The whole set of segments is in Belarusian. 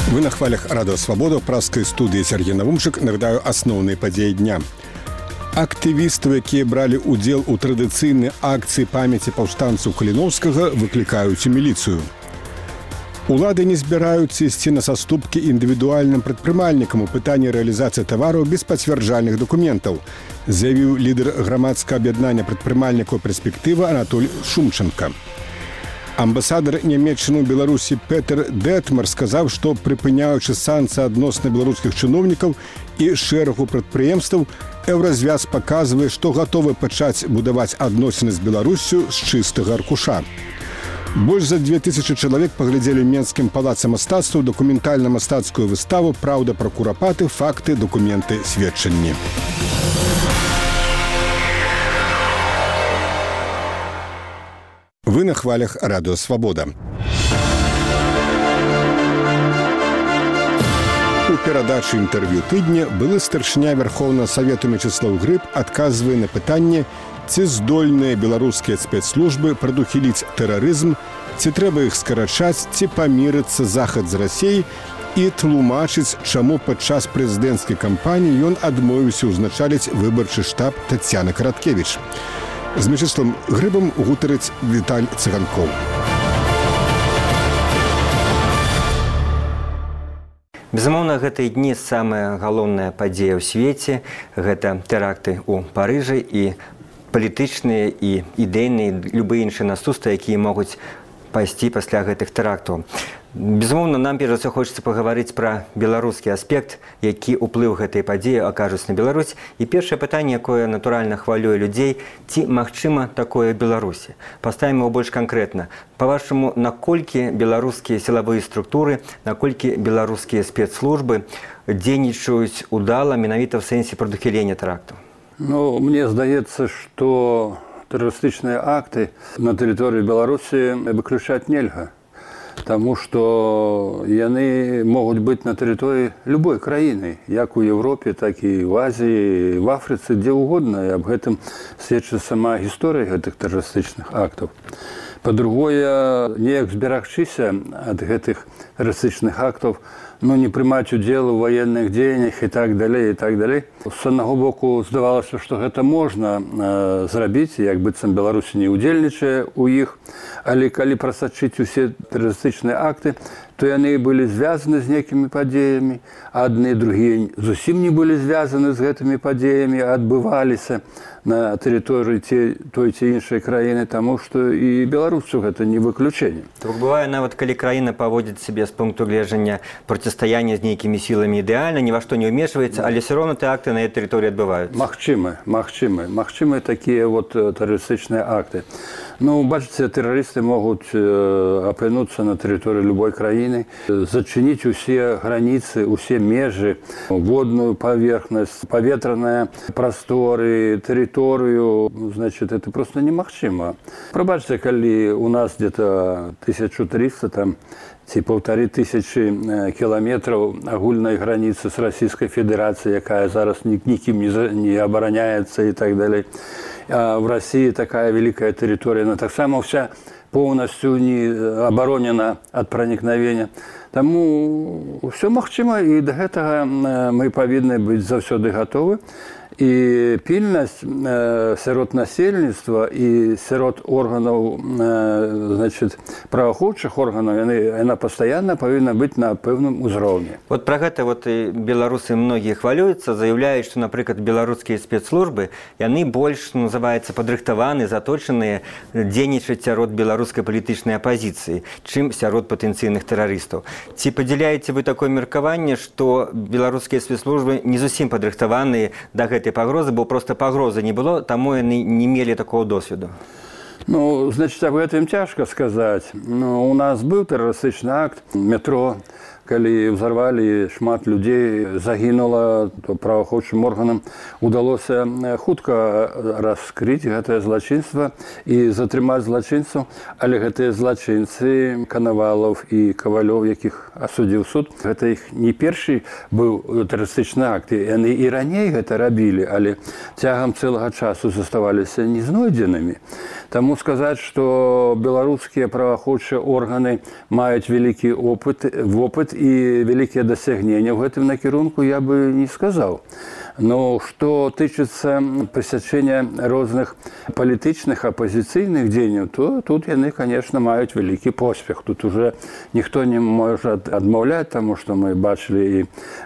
Вы на хвалях Радио Свобода в праскай студыі Сергей Навумчык нагадаю асноўныя падзеі дня. Актывістаў, якія бралі ўдзел у традыцыйнай акцыі памяці паўстанцаў Каліноўскага, выклікаюць у міліцыю. Улады не збіраюцца ісці на саступкі індывідуальным прадпрымальнікам у пытанні рэалізацыі тавараў без пацвярджальных дакументаў, заявіў лідар грамадскага аб'яднання прадпрымальнікаў «Перспектыва» Анатоль Шумченко. Амбасадар Нямецчыны ў Беларусі Петер Детмар сказаў, што прыпыняючы санкцыі адносна беларускіх чыноўнікаў і шэрагу прадпрыемстваў, Еўразвяз паказвае, што гатовы пачаць будаваць адносіны з Беларуссю з чыстага аркуша. Больш за 2000 чалавек паглядзелі Менскім палацы мастацтваў дакументальна-мастацкую выставу «Праўда пра курапаты. Факты, дакументы, сведчанні». Вы на хвалях Радио Свобода. У перадачы інтэрв'ю тыдня былы старшыня Верховнага Савету Мячеслаў Грыб адказвае на пытанне, ці здольныя беларускія спецслужбы прадухіліць тэрарызм, ці трэба іх скарачаць, ці памірыцца захад з Расіяй, і тлумачыць, чаму падчас прэзідэнцкай кампаніі ён адмовіўся ўзначаліць выбарчы штаб Таццяны Караткевіч. З Мячеславам Грыбам гутарыць Віталь Цыганкоў. Безумоўна, гэтыя дні самая галоўная падзея ў свеце. Гэта тэракты ў Парыжы і палітычныя і ідэйныя, любыя іншыя наступствы, якія могуць пайсці пасля гэтых тэрактаў. Безумоўна, нам перш за ўсё хочацца пагаварыць пра беларускі аспект, які ўплыў гэтай падзеі акажуць на Беларусь. І першае пытанне, якое натуральна хвалюе людзей, ці магчыма такое Беларусі? Паставім яго больш канкрэтна. Па-вашаму, наколькі беларускія сілавыя структуры, наколькі беларускія спецслужбы дзейнічаюць удала менавіта ў сэнсе прадухілення тэрактаў? Мне здаецца, што тэрарыстычныя акты на тэрыторыі Беларусі выключаць нельга. Таму што яны могуць быць на тэрыторыі любой краіны, як у Еўропе, так і ў Азіі, в Афрыцы, дзе ўгодна. І аб гэтым сведчыць сама гісторыя гэтых тэрарыстычных актаў. Па-другое, неяк зберагчыся ад гэтых тэрарыстычных актаў, не прымаць удзел у ваенных дзеяннях і так далей, і так далей. З аднаго боку, здавалася, што гэта можна зрабіць, як быццам Беларусь не ўдзельнічае ў іх, але калі прасачыць усе тэрарыстычныя акты, то яны былі звязаны з нейкімі падзеямі, а адны другія зусім не былі звязаны з гэтымі падзеямі, адбываліся на тэрыторыі той ці іншай краіны, таму што і беларусу гэта не выключэнне. Так бывае, нават калі краіна паводзіць сябе з пункту гледжання процістаяння з нейкімі сіламі ідэальна, ні ва што не ўмешваецца, але все роўна тыя акты на этой тэрыторыі адбываюцца. Магчымы такія тэрарыстычныя акты. Бачыце, тэрарысты могуць апынуцца на тэрыторыі любой краіны, зачыніць усе граніцы, усе межы, водную паверхнасць, паветраныя прасторы, тэрыторыю, значит, это просто немагчыма. Прабачце, калі у нас где-то 1300 ці 1500 кіламетраў агульнай граніцы з Расійскай Федэрацыяй, якая зараз нікім не абараняецца і так далей. А в России такая великая территория, она так само вся полностью не оборонена от проникновения. Таму все магчыма, і да гэтага мы павінны быць заўсёды гатовы. І пільнасць сярод насельніцтва і сярод органаў, праваахоўчых органаў, яна пастаянна павінна быць на пэўным узроўні. Вот пра гэта і беларусы многія хвалююцца, заяўляюць, што, напрыклад, беларускія спецслужбы, яны больш, называецца, падрыхтаваны, заточаныя дзейнічаць сярод беларускай палітычнай апазіцыі, чым сярод патэнцыйных тэрарыстаў. Ці падзяляеце вы такое меркаванне, што беларускія спецслужбы не зусім падрыхтаваныя да гэтай пагрозы, бо просто пагрозы не было, таму яны не мелі такого досведу? Значит, аб гэтым цяжка сказаць. У нас быў тэрарыстычны акт, метро, калі ўзарвалі шмат людзей, загінула, то праваахоўчым органам удалося хутка раскрыць гэтае злачынства і затрымаць злачынцаў, але гэтыя злачынцы, Канавалаў і Кавалёў, якіх асудзіў суд, гэта іх не першы быў тэрарыстычны акт. Яны і раней гэта рабілі, але цягам цэлага часу заставаліся незнойдзенымі. Таму сказать, что белорусские правоохранительные органы имеют великий опыт и великие достижения в этом накерунку, я бы не сказал. Но что тычется посещения разных политичных, оппозиционных деяний, то тут они, конечно, имеют великий поспех. Тут уже никто не может отмовлять, потому что мы бачили и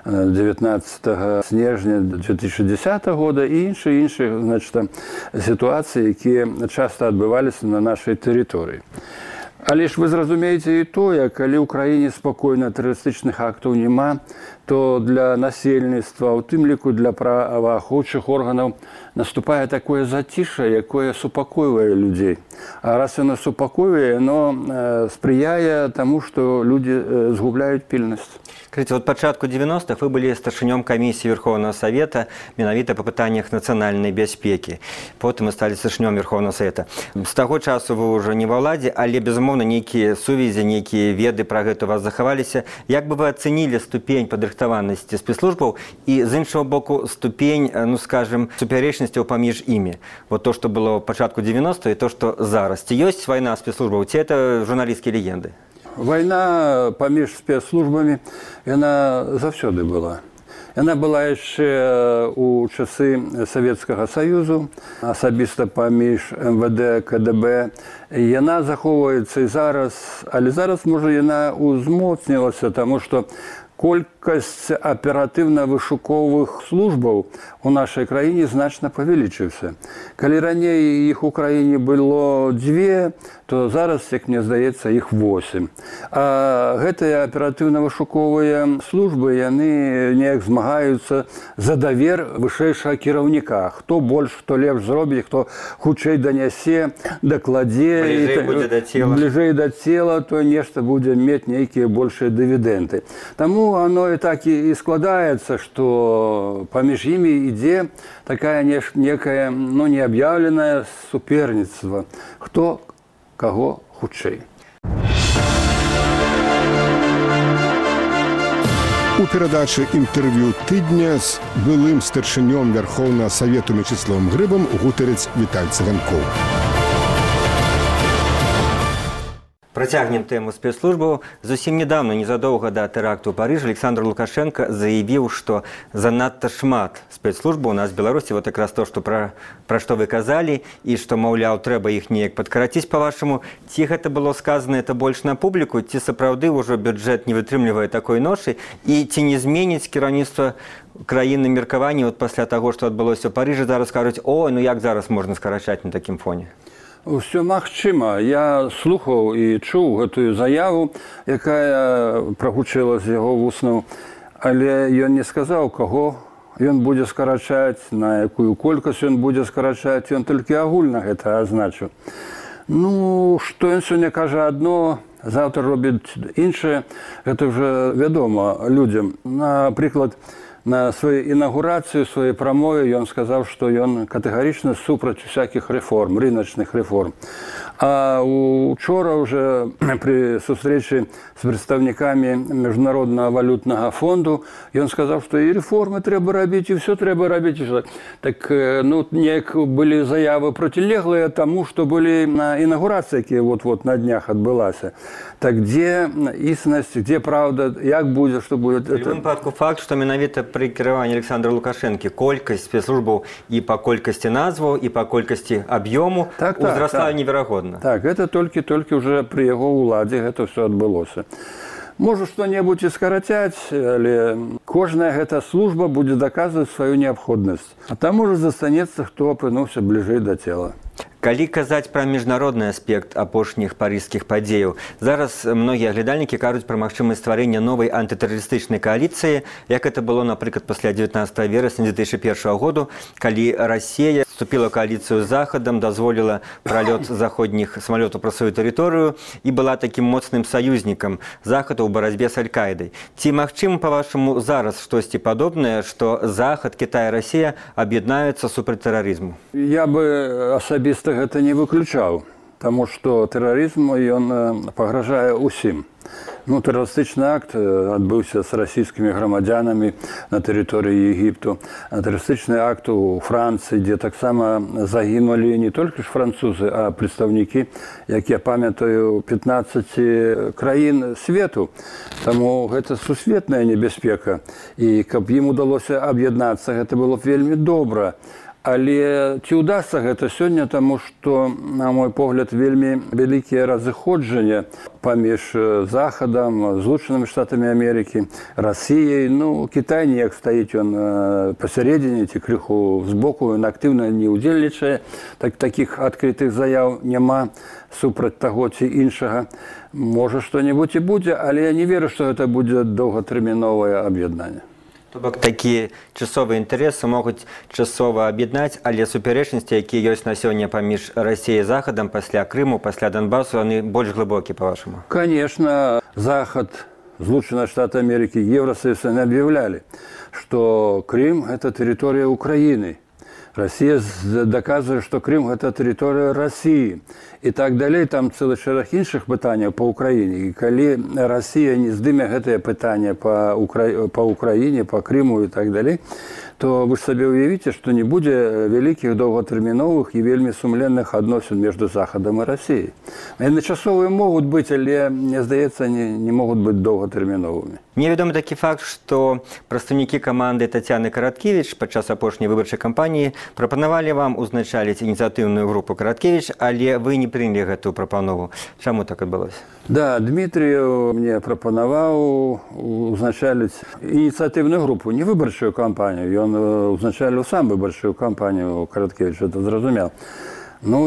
19 снежня 2010 года и іншие, значит, ситуации, которые часто отбывались на нашей территории. Але ж вы зразумееце і тое, калі ў краіне спакойна тэрарыстычных актаў няма, то для насельніцтва, у тым ліку для праваахоўчых органаў, наступае такое зацішша, якое супакойвае людзей. А раз яно супакойвае, яно спрыяе таму, што людзі згубляюць пільнасць. Скажите, вот пачатку 90-х вы были старшынём комиссии Верховного Совета менавіта по пытаннях национальной бяспеки. Потом вы стали старшынём Верховного Совета. С того часу вы уже не во владзе, але, безумоўна, нейкія сувязі, нейкія веды про гэта у вас захаваліся. Як бы вы оценили ступень падрыхтаванасці спецслужбаў и, з іншого боку, ступень, ну, скажем, супярэчнасцяў паміж імі? Вот то, что было в пачатку 90-х, и то, что зараз. Ці ёсць вайна спецслужбаў, ці это журналістскія легенды? Война паміж спецслужбамі, яна заўсёды была. Яна была яшчэ у часы Савецкага Саюзу, асабіста паміж МВД, КДБ. Яна захоўваецца і зараз, але зараз, можа, яна узмоцнілася, таму што колькасць аператыўна-вышуковых службаў у нашай краіне значна павялічыўся. Калі раней іх у краіне было 2, то зараз, як мне здаецца, іх 8. А гэтыя аператыўна-вышуковыя службы, яны неяк змагаюцца за давер вышэйшага кіраўніка. Хто больш, хто лепш зробіць, хто хутчэй данясе, дакладзе, бліжэй да цела, то нешта будзе мець нейкія большыя дывідэнды. Таму оно и так и складается, что помеж ими ідзе такая некая, ну, необъявленное суперництво. Кто кого худшей. У перадачы інтэрв'ю тыдня з былым старшынём Верховнага Совету Мячеславам Грыбам гутарыць Віталь Цыганкоў. Працягнем тэму спецслужбаў. Зусім недавно, незадоўга да тэракту ў Парыжы, Александр Лукашенко заявіў, што занадта шмат спецслужбаў у нас в Беларусі, вот якраз то, пра што вы казалі, і што, маўляў, трэба іх неяк падкараціць, па-вашаму. Ці гэта было сказана это больш на публіку, ці сапраўды ўжо бюджэт не вытрымлівае такой ношы, і ці не зменіць кіраўніцтва краіны меркаванне вот пасля таго, што адбылося ў Парыжы, зараз кажуць: о, ну як зараз можна скарачаць на такім фоне? Усё магчыма. Я слухаў і чуў гэтую заяву, якая прагучала з яго вуснаў, але ён не сказаў, каго ён будзе скарачаць, на якую колькасць ён будзе скарачаць, ён толькі агульна гэта азначыў. Ну, што ён сёння кажа адно, заўтра робіць іншае, гэта ўжо вядома людзям. Напрыклад, на сваёй інаўгурацыі, сваёй прамове ён сказаў, што ён катэгарычна супраць усякіх рэформ, рыначных рэформ. А учора уже при сустрэчы з прадстаўнікамі Міжнароднага валютнага фонду ён сказаў, што і рэформы трэба рабіць, і ўсё трэба рабіць. Так, ну, неяк былі заявы процілеглыя таму, што былі на інаўгурацыі, якія вот-вот на днях адбылася. Так дзе існасць, дзе праўда, як будзе, што будзе? В любым выпадку факт, што менавіта пры кіраванні Александра Лукашэнкі колькасць спецслужбаў і па колькасці назваў, і па колькасці аб'ёму узрастала неверагодна. Так, гэта толькі уже пры яго ўладзе гэта ўсё адбылося. Можа, што-небудзь і скарацяць, але кожная гэта служба будзе даказваць сваю неабходнасць. А там уже застанецца, хто апынуўся бліжэй да цела. Калі казаць пра міжнародны аспект апошніх парыжскіх падзеяў, зараз многія глядальнікі кажуць пра магчымасць стварэння новай антытэрарыстычнай кааліцыі, як это было, напрыклад, пасля 19 верасня 2001 году, калі Расія вступила в коалицию с Заходом, дозволила пролет заходних самолетов про свою территорию и была таким мощным союзником Захода в борьбе с Аль-Каидой. Ці магчыма, по-вашему, зараз штосьці падобнае, што Захад, Китай и Россия об'яднаюцца супраць тэрарызму? Я бы асабіста гэта не выключаў, таму што тэрарызм ён пагражае ўсім. Ну, тэрарыстычны акт адбыўся з расійскімі грамадзянамі на тэрыторыі Егіпту. Тэрарыстычны акт у Францыі, дзе таксама загінулі не толькі ж французы, а прадстаўнікі, як я памятаю, 15 краін свету. Таму гэта сусветная небяспека. І каб ім удалося аб'яднацца, гэта было б вельмі добра. Але ці ўдасца гэта сёння, таму што, на мой погляд, вельмі вялікія разыходжання паміж Захадам, Злучанымі Штатамі Амерыкі, Расіяй. Ну, Кітай неяк стаіць ён пасярэдзіне ці крыху збоку, ён актыўна не ўдзельнічае. Такіх адкрытых заяў няма супраць таго ці іншага. Можа, што-небудзь і будзе, але я не веру, што гэта будзе доўгатэрміновае аб'яднанне. То бок такія часовыя інтарэсы могуць часова аб'яднаць, але супярэчнасці, якія ёсць на сёння паміж Расіяй і Захадам пасля Крыму, пасля Донбасу, яны больш глыбокія, па-вашаму? Конечно, Захад, Злучаныя Штаты Амерыкі, Еўрасаюз аб'яўлялі, што Крым – гэта тэрыторыя Украіны. Россия доказывает, что Крым – это территория России. И так далее. Там целый шэраг іншых пытанняў по Украине. И калі Россия не здыме гэтае пытанне по Украине, по Крыму и так далее, то вы себе уявите, что не будзе вялікіх доўгатэрміновых и вельмі сумленных адносін между Захадом и Россией. Яны часовыя могуць быць, але, мне здаецца, не могуць быць доўгатэрміновымі. Мне вядомы такі факт, што прадстаўнікі каманды Тацяны Караткевіч падчас апошняй выбарчай кампаніі прапанавалі вам узначаліць ініцыятыўную групу Караткевіч, але вы не прынялі гэтую прапанову. Чаму так адбылося? Да, Дмитрий мне прапанаваў узначаліць ініцыятыўную групу, не выбарчую кампанію. Ён узначаліў сам выбарчую кампанію Караткевіч, это зразумеў. Ну,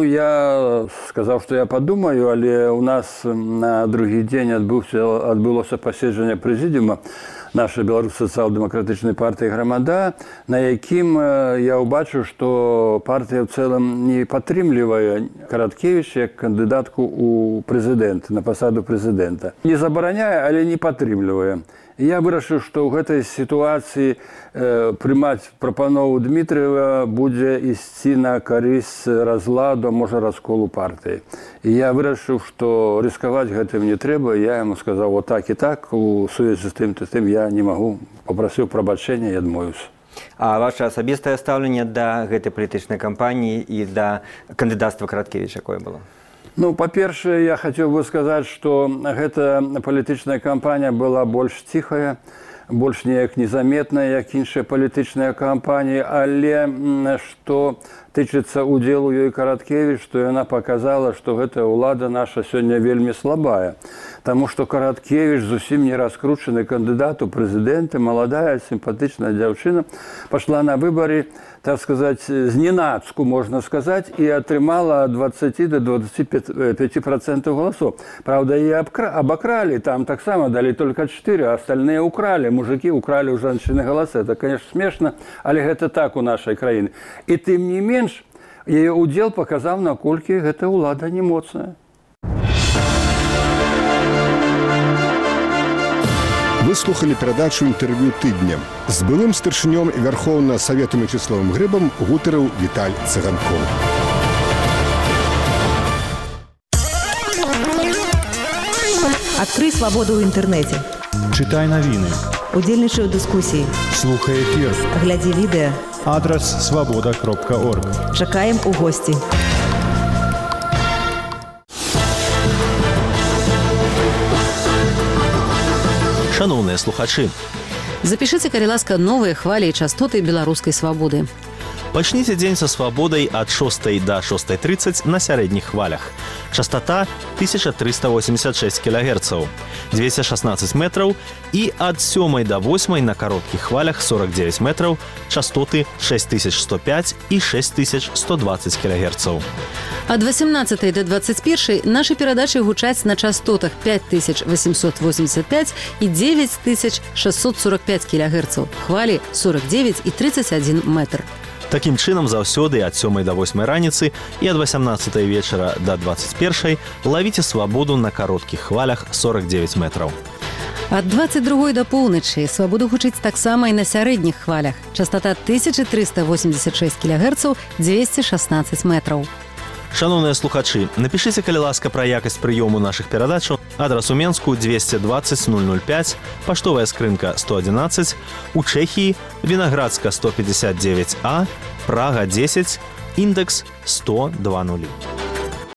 я сказаў, што я падумаю, але у нас на другі дзень адбылося паседжанне прэзідыума нашай беларускай сацыял-дэмакратычнай партыі «Грамада», на якім я ўбачыў, што партыя ў цэлым не падтрымлівае Караткевіч як кандыдатку ў прэзідэнт, на пасаду прэзідэнта. Не забараняе, але не падтрымлівае. Я вырашыў, што ў гэтай сітуацыі прымаць прапанову Дмітрыева будзе ісці на карысць разладу, можа, расколу партыі. І я вырашыў, што рыскаваць гэтым не трэба. Я яму сказаў, вот так і так, у сувязі з тым я не магу. Папрасіў прабачэння і адмовіўся. А ваше асабістае стаўленне да гэтай палітычнай кампаніі і да кандыдацтва Караткевіча якое было? Ну, по-першае, я хацеў бы сказаць, што гэта палітычная кампанія была больш ціхая, больш неяк незаметная, як іншыя палітычныя кампаніі, але што тычыцца ўдзелу ёй Караткевіч, што яна паказала, што гэтая ўлада наша сёння вельмі слабая. Таму што Караткевіч зусім не раскручаны кандыдат у прэзідэнты, маладая, сімпатычная дзяўчына, пашла на выбары, так сказать, зненацку, можна сказаць, і атрымала ад 20 до 25% голосов. Правда, і абакралі, там таксама далі только 4, а остальные украли, мужики украли у жанчыны галасы. Это, конечно, смешно, але гэта так у нашай краіны. І тым не менш, яе ўдзел паказаў, наколькі гэта ўлада не моцная. Вы слухали перадачу інтэрв'ю тыдня. З былым старшынём Вярхоўнага Савету Мячеславам Грыбам гутарыў Віталь Цыганкоў. Адкрый свабоду ў інтэрнэце. Чытай навіны. Удзельнічай у дыскусіі. Слухай эфір. Глядзі відэа. Адрас свабода.орг. Чакаем у госці. Шановныя слухачы, запішыце, калі ласка, новыя хвалі і частоты беларускай свабоды. Пачніце дзень са свабодай ад 6 до 6:30 на сярэдніх хвалях. Частота 1386 кГц, 216 метраў, і ад 7 до 8 на кароткіх хвалях 49 метраў, частоты 6105 і 6120 кГц. Ад 18 до 21 нашы перадачы гучаць на частотах 5885 і 9645 кГц, хвалі 49 і 31 метр. Такім чынам, заўсёды ад 7 до 8 раніцы і ад 18 вечара до 21 лавіце свабоду на кароткіх хвалях 49 метраў. Ад 22 до поўначы свабода гучыць таксама і на сярэдніх хвалях. Частота 1386 кГц, 216 метраў. Шановныя слухачы, напішыце, калі ласка, пра якасць прыёму нашых перадачаў. Адрас у Менску 220 005, паштовая скрынка 111, у Чэхіі Вінаградска 159А, Прага 10, індекс 10020.